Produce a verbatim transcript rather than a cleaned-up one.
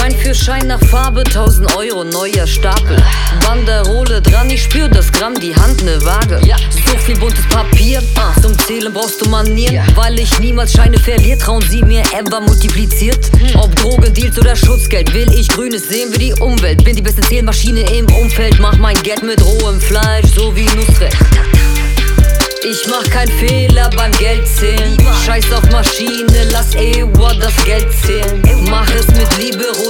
Schein für Schein nach Farbe, tausend Euro, neuer Stapel. Banderole dran, ich spür das Gramm, die Hand ne Waage. So viel buntes Papier, zum Zählen brauchst du Manieren. Weil ich niemals Scheine verliere, trauen sie mir ever multipliziert. Ob Drogendeals oder Schutzgeld, will ich Grünes sehen wie die Umwelt. Bin die beste Zählmaschine im Umfeld, mach mein Geld mit rohem Fleisch, so wie Nusret. Ich mach keinen Fehler beim Geldzählen. Scheiß auf Maschine, lass Ewa das Geld zählen. Mach es mit Liebe,